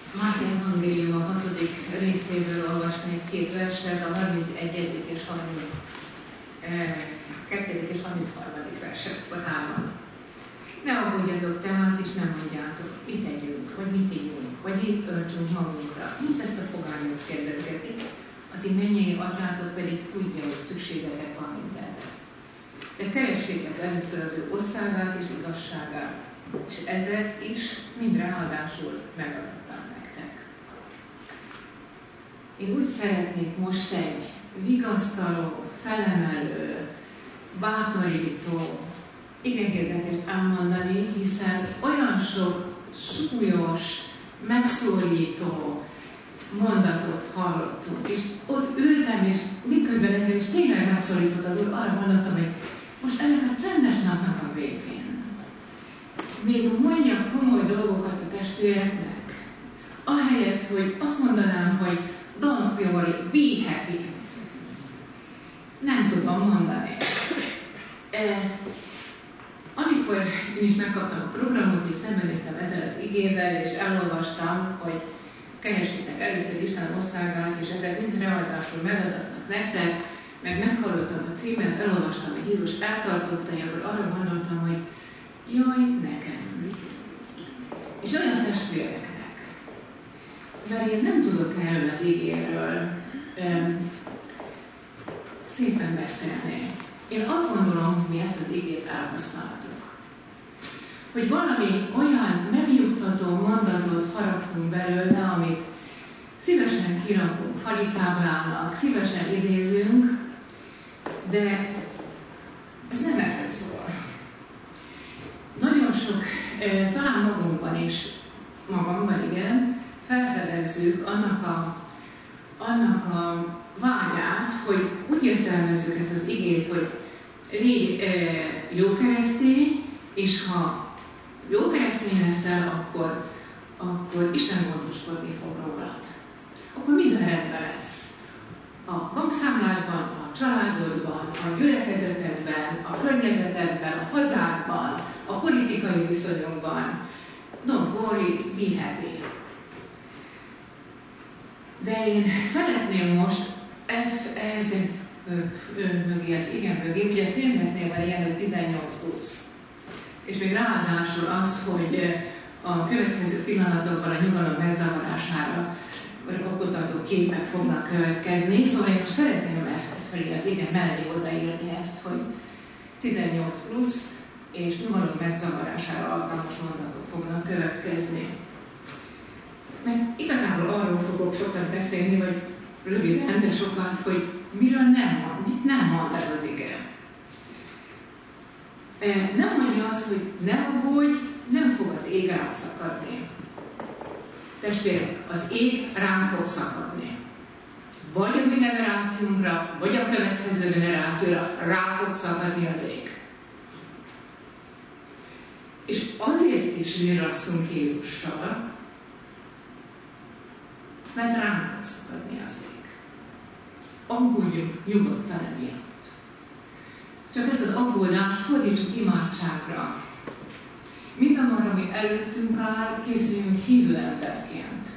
Máté evangélium a 6. részéből olvasnék 2 verset, a 31. és 32. és 33. verset, vagy 3. Ne aggódjatok tehát, és nem mondjátok, mit tegyünk, vagy mit ígyunk, vagy mit öltsünk magunkra. Mint ezt a pogányok kérdezgetik, a ti mennyei atyátok pedig tudja, hogy szükségetek van mindenre. De keressétek először az ő országát és igazságát, és ezek is mind ráadásul megadatnak nektek. Én úgy szeretnék most egy vigasztaló, felemelő, bátorító igehirdetést elmondani, hiszen olyan sok súlyos, megszólító mondatot hallottunk, és ott ültem, és miközben engem is tényleg megszólított az Úr, arra mondottam, hogy most ennek a csendes napnak a végén még mondjak komoly dolgokat a testvéreknek, ahelyett, hogy azt mondanám, hogy don't worry, be happy. Nem tudom mondani. Amikor én is megkaptam a programot, és szembenéztem ezzel az igével, és elolvastam, hogy keressétek először Isten országát, és ezek mind ráadásul megadatnak nektek, meg meghallottam a címet, elolvastam, hogy Jézus eltartotta, akkor arra gondoltam, hogy jaj, nekem. És olyan testvéreknek. Mert én nem tudok erről az igéről szépen beszélni. Én azt gondolom, hogy mi ezt az igét elhasználtuk. Hogy valami olyan megnyugtató mondatot faragtunk belőle, amit szívesen kirakunk falitáblának, szívesen idézünk, de ez nem erről szól. Nagyon sok, talán magunkban is, magamban igen, felfedezzük annak a vágyát, hogy úgy értelmezzük ezt az igét, hogy légy jó keresztény, és ha jó keresztény leszel, akkor Isten gondoskodni fog rólad. Akkor minden rendben lesz. A bankszámládban, a családodban, a gyülekezetedben, a környezetedben, a hazádban, a politikai viszonyokban. Don't worry, be happy. De én szeretném most ezek mögé, az igen mögé, ugye a filmeknél van ilyen, hogy 18+. És még ráadásul az, hogy a következő pillanatokban a nyugalom megzavarására oktató képek fognak következni. Szóval én most szeretném az igen mellé odaírni ezt, hogy 18+ és nyugalom megzavarására alkalmas mondatok fognak következni. Mert igazából arról fogok sokat beszélni, vagy röviden, de sokat, hogy miről nem mond, mit nem mond ez az ige. Nem mondja azt, hogy ne aggódj, nem fog az ég rád szakadni. Testvérek, az ég rám fog szakadni. Vagy a mi generációnkra, vagy a következő generációra rá fog szakadni az ég. És azért is virasszunk Jézussal, mert rám fog szakadni az ég. Aggódjunk nyugodtan emiatt. Csak ezt az aggódást fordítsuk imádságra. Mindamarra, ami előttünk áll, készüljünk hívő emberként.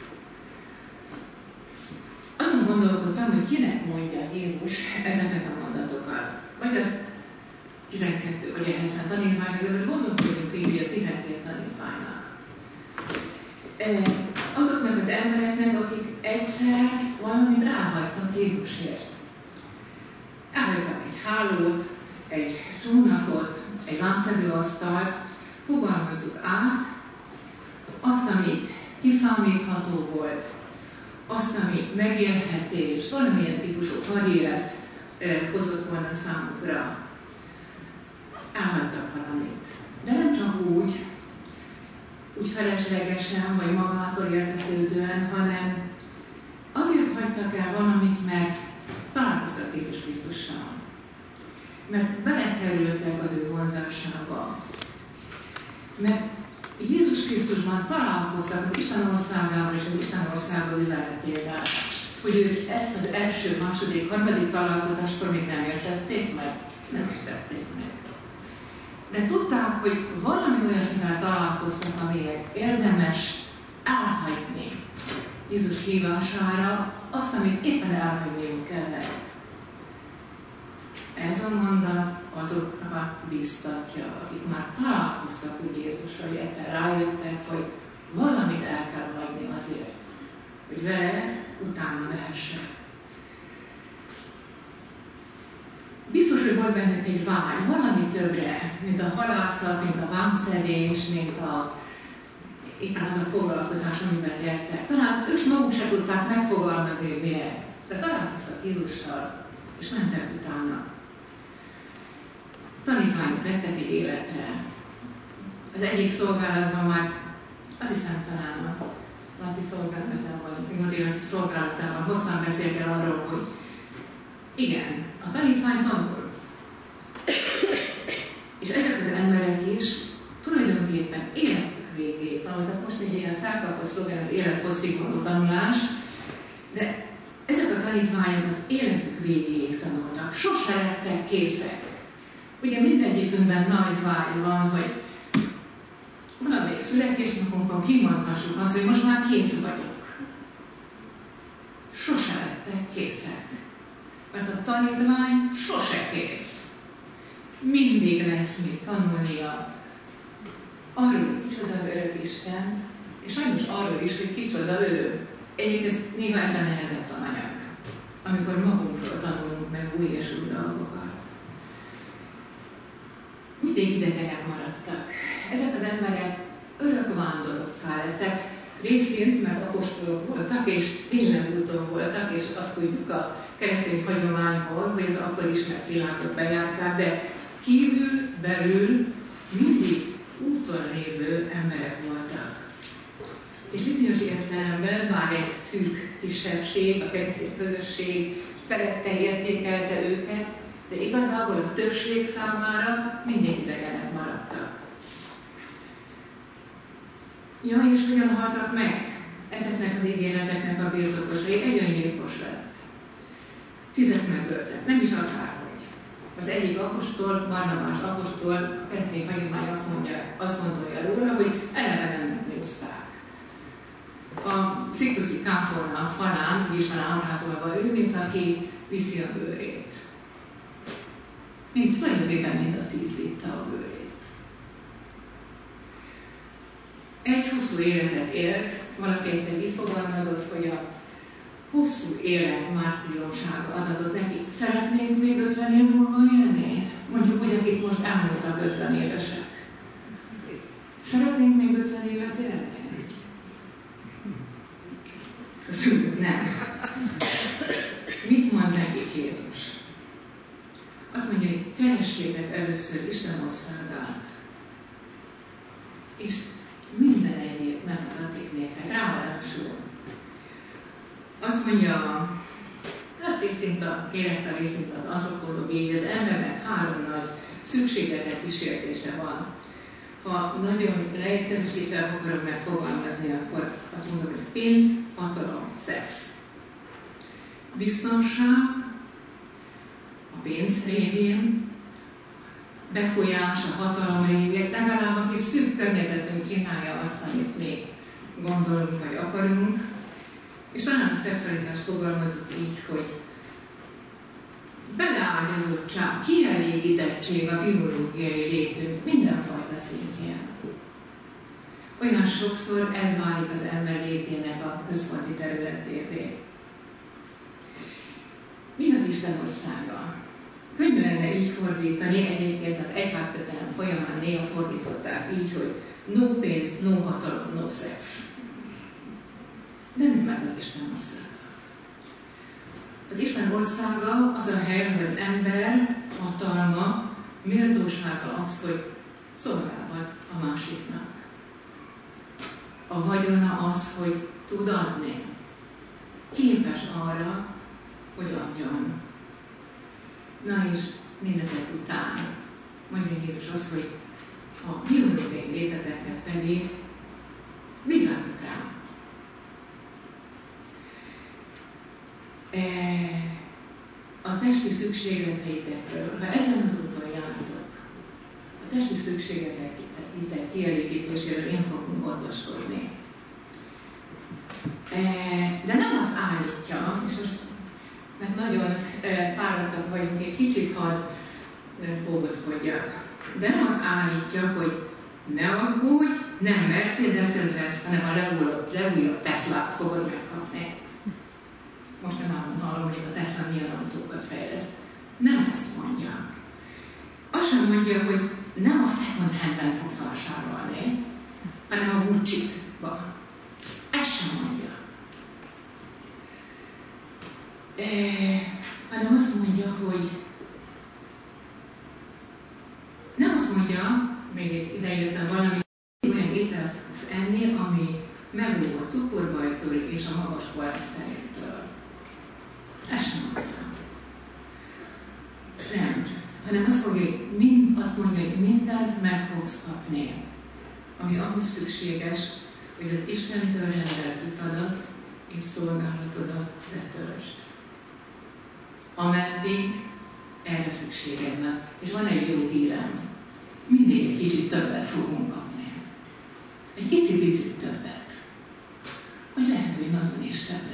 Azon gondolkodtam, hogy kinek mondja Jézus ezeket a mondatokat. Vagy a 12 vagy a 70 tanítványnak, de most gondolkodjunk így, hogy a 12 tanítványnak. Azoknak az embereknek, akik egyszer valamit ráhagytak Jézusért. Elhagytak egy hálót, egy csónakot, egy lámpszedőasztalt, fogalmazzuk át azt, amit kiszámítható volt, azt, ami megélhetés, valamilyen típusú karriert hozott volna számukra. Elhagytak valamit. De nem csak úgy feleslegesen, vagy magától értetődően, hanem azért hagytak el valamit, mert találkoztak Jézus Krisztussal. Mert belekerültek az ő vonzásába. Mert Jézus Krisztusban találkoztak az Isten országával és az Isten országa üzenetével. Hogy ők ezt az első, második, harmadik találkozáskor még nem értették meg. Nem értették meg. De tudták, hogy valami olyasmivel találkoztak, amelyet érdemes elhagyni. Jézus hívására azt, amit éppen elhagyniuk kellett. Ez a mondat azokat biztatja, akik már találkoztak úgy Jézusra, hogy egyszer rájöttek, hogy valamit el kell hagyni azért, hogy vele utána lehessen. Biztos, hogy volt bennük egy vágy, valami többre, mint a halászat, mint a vámszedés, mint éppen az a foglalkozás, amiben éltek. Talán ők maguk se tudták megfogalmazni, hogy miért. De találkoztak Jézussal, és mentek utána. Tanítványok lettek egy életre. Az egyik szolgálatban már, azt hiszem talán a Laci szolgálatában hosszan beszélt el arról, hogy igen, a tanítvány tanul. És ezek az emberek is tulajdonképpen életük végéig tanultak. Most egy ilyen felkapott szlogen az élethoz szigorú tanulás, de ezek a tanítványok az életük végéig tanultak. Sose lettek készek. Ugye mindegyikünkben nagy vágy van, hogy valamelyik születésnapunkon kimondhassuk azt, hogy most már kész vagyok. Sose lettek készek. Mert a tanítvány sose kész. Mindig lesz mit tanulnia. Arról, hogy kicsoda az Örökisten, és sajnos arról is, hogy kicsoda ő. Egyébként néha ez a nehezebb tananyag, amikor magunkról tanulunk meg új és új dolgokat. Mindig idegenek maradtak. Ezek az emberek örökvándorokká lettek, részint, mert apostolok voltak, és tényleg úton voltak, és azt tudjuk a keresztény hagyományból, hogy az akkor ismert világot bejárták, de kívül, belül mindig úton lévő emberek voltak. És bizonyos értelemben már egy szűk kisebbség, a keresztény közösség szerette, értékelte őket, de igazából a többség számára mindig idegenek maradtak. Ja, és hogyan haltak meg ezeknek az ígéreteknek a birtokosai? Egy öngyilkos lett. 10 megöltek, nem is akárhogy. Az egyik apostol, Barnabás apostol, keresztény hagyomány azt gondolja róla, hogy eleve nem nyúzták. A sziktuszi kápolna falán, úgy is van ábrázolva ő, mint aki viszi a bőrét. Tulajdonképpen mind a 10 vitte a bőrét. Egy hosszú életet élt, valaki egyszer így fogalmazott, hogy a hosszú élet mártíromsága adatot neki. Szeretnénk még 50 év múlva élni? Mondjuk úgy, akik most elmúltak 50 évesek. Szeretnénk még 50 évet élni? Köszönjük, nem. Mit mond nekik Jézus? Azt mondja, hogy keressétek először Isten országát, és minden egyéb megadatik néktek. Ráadásul azt mondja, hát részint a élettel, részint az antropológiai, hogy az embernek 3 nagy szükségletek kísértése van. Ha nagyon leegyszerűsítve akarom megfogalmazni, akkor azt mondom, hogy pénz, hatalom, szex. Biztonság, a pénz révén, befolyás, a hatalom révén, legalább a kis szűk környezetünk csinálja azt, amit mi gondolunk vagy akarunk, és talán a szexualitást fogalmazunk így, hogy beleágyazottság, kielégítettség a biológiai létünk mindenfajta szintjén. Olyan sokszor ez válik az ember létének a központi területévé. Mi az Isten országa? Könnyű lenne így fordítani, egyébként az egyházkötelem folyamán néha fordították így, hogy no pénz, no hatalom, no szex. De nem ez az Isten országa. Az Isten országa az a hely, hogy az ember hatalma, méltósága az, hogy szolgálhat a másiknak. A vagyona az, hogy tud adni. Képes arra, hogy adjon. Na és mindezek után mondja Jézus azt, hogy a biológiai léteteket pedig bízzatok rá. A testi szükségleteitekről, ha ezen az úton jártok, a testi szükségletek kielégítéséről én fogunk gondoskodni. De nem azt állítja, és most, mert nagyon fáradtak vagyunk, egy kicsit hadd bógozkodjak. De nem azt állítja, hogy ne aggódj, nem Mercedes-ed lesz, hanem a legújabb Teslát fogod megkapni. Mostanában hallom, hogy a Tesla milyen autókat fejleszt. Nem ezt mondja. Azt sem mondja, hogy nem a second handben fogsz vásárolni, hanem a Gucci-ba. Ezt sem mondja. Hanem azt mondja, hogy nem azt mondja, még idejöttem valami, olyan ételt fogsz enni, ami megóv a cukorbajtól és a magas koleszterintől. Ezt sem mondja. Nem. Hanem azt mondja, hogy mindent meg fogsz kapni, ami ahhoz szükséges, hogy az Istentől rendelt utadat és szolgálatodat betöltsd. Ameddig erre szükséged van. És van egy jó hírem. Mindig egy kicsit többet fogunk kapni. Egy icipicit többet. Vagy lehet, hogy nagyon is többet.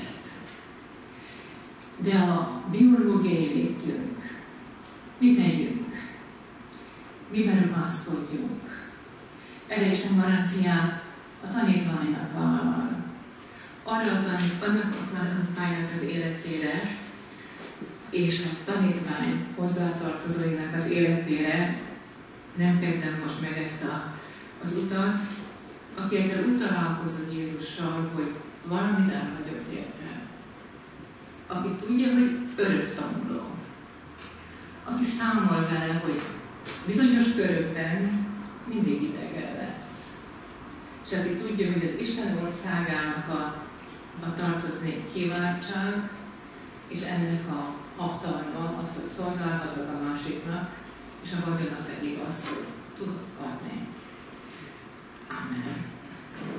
De a biológiai létünk, mi tegyünk? Miben rugaszkodjunk? Erre is a garanciát a tanítványnak vállal. Arra a tanítványnak az életére, és a tanítvány hozzátartozóinak az életére nem kezdem most meg ezt az utat, aki egyszer úgy találkozott Jézussal, hogy valamit elhagyott érte. Aki tudja, hogy örök tanuló. Aki számol vele, hogy bizonyos körökben mindig idegen lesz. És aki tudja, hogy az Isten országának a tartoznék kiváltság, és ennek a hatalma, az, hogy szolgálhatok a másiknak, és a vagyona pedig az, hogy